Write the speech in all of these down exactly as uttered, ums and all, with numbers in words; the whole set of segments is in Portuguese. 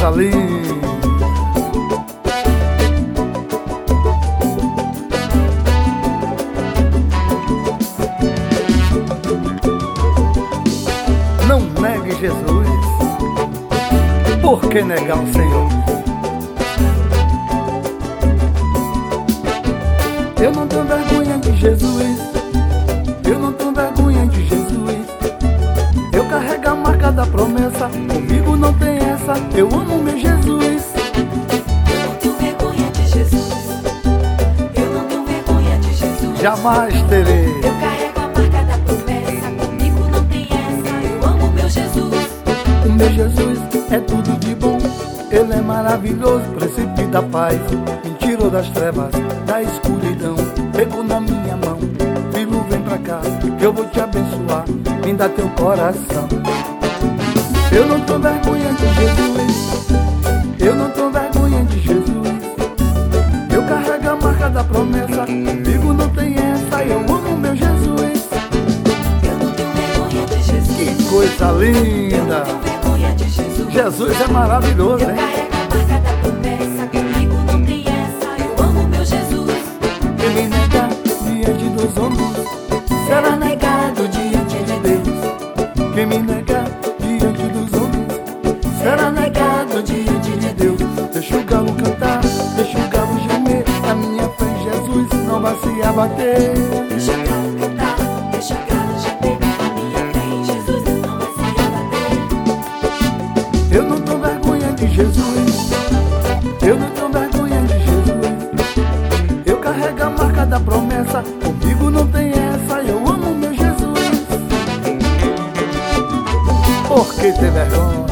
coisa linda. Não negue Jesus, por que negar o Senhor? Eu não tenho vergonha de Jesus, eu não tenho vergonha de Jesus. Eu carrego a marca da promessa, comigo não tem essa, eu amo meu Jesus. Eu não tenho vergonha de Jesus, eu não tenho vergonha de Jesus. Jamais terei. Eu carrego a marca da promessa, comigo não tem essa, eu amo meu Jesus. O meu Jesus é tudo de bom, Ele é maravilhoso, príncipe da paz. Me tirou das trevas, da escuridão, pegou na minha mão, filho vem pra cá, que eu vou te abençoar, me dá teu coração. Eu não tô vergonha de Jesus, eu não tô vergonha de Jesus. Eu carrego a marca da promessa, comigo não tem essa, eu amo meu Jesus. Eu não tenho vergonha de Jesus, Que coisa linda! eu não tenho vergonha de Jesus. Jesus é maravilhoso, Eu hein? carrego a marca da promessa, comigo não tem essa, eu amo meu Jesus. Quem me negar diante dos homens será negado diante de Deus. Quem me negar diante dos homens será negado diante de Deus. Deixa o galo cantar, deixa o galo gemer, a minha fé em Jesus não vai se abater. Deixa o galo cantar, deixa o galo gemer, a minha fé em Jesus não vai se abater. Eu não tenho vergonha de Jesus, eu não tenho vergonha de Jesus. Eu carrego a marca da promessa, comigo não tem essa, eu amo meu Jesus. Por que ter vergonha?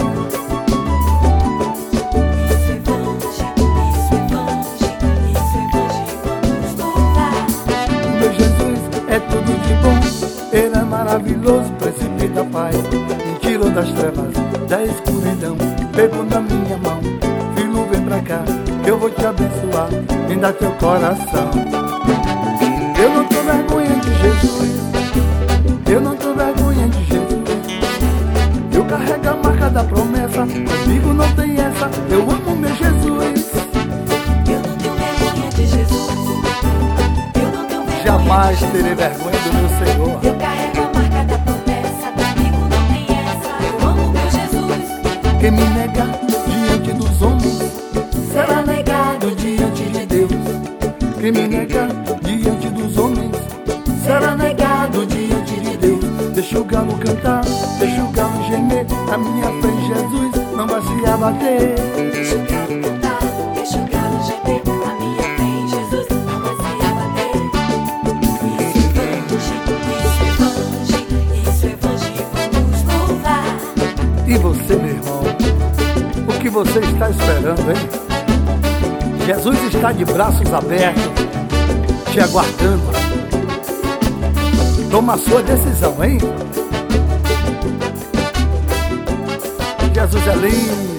Isso é evangelho, isso é evangelho, isso é evangelho, vamos louvar. O meu Jesus é tudo de bom, Ele é maravilhoso, príncipe da paz. Me tirou das trevas, da escuridão, pegou na minha mão, filho vem pra cá, que eu vou te abençoar, me dá teu coração. Eu não tô vergonha de Jesus, eu não tô vergonha de Jesus. Eu carrego a marca da promessa, comigo não tem essa, eu amo meu Jesus. Eu não tenho vergonha de Jesus, eu não tenho vergonha Jamais de terei Jesus. vergonha do meu Senhor. Eu carrego a marca da promessa, comigo não tem essa, eu amo meu Jesus. Quem me negar diante dos homens será negado diante de Deus. Quem me negar diante dos homens será negado diante de Deus. Deixa o galo cantar, deixa o galo gemer, a minha fé em Jesus não vai se abater. Deixa o galo cantar, deixa o galo gemer, a minha fé em Jesus não vai se abater. Isso é evangelho, isso é evangelho, isso é evangelho, vamos louvar. E você, meu irmão, o que você está esperando, hein? Jesus está de braços abertos, te aguardando. Toma a sua decisão, hein? Jesus é lindo.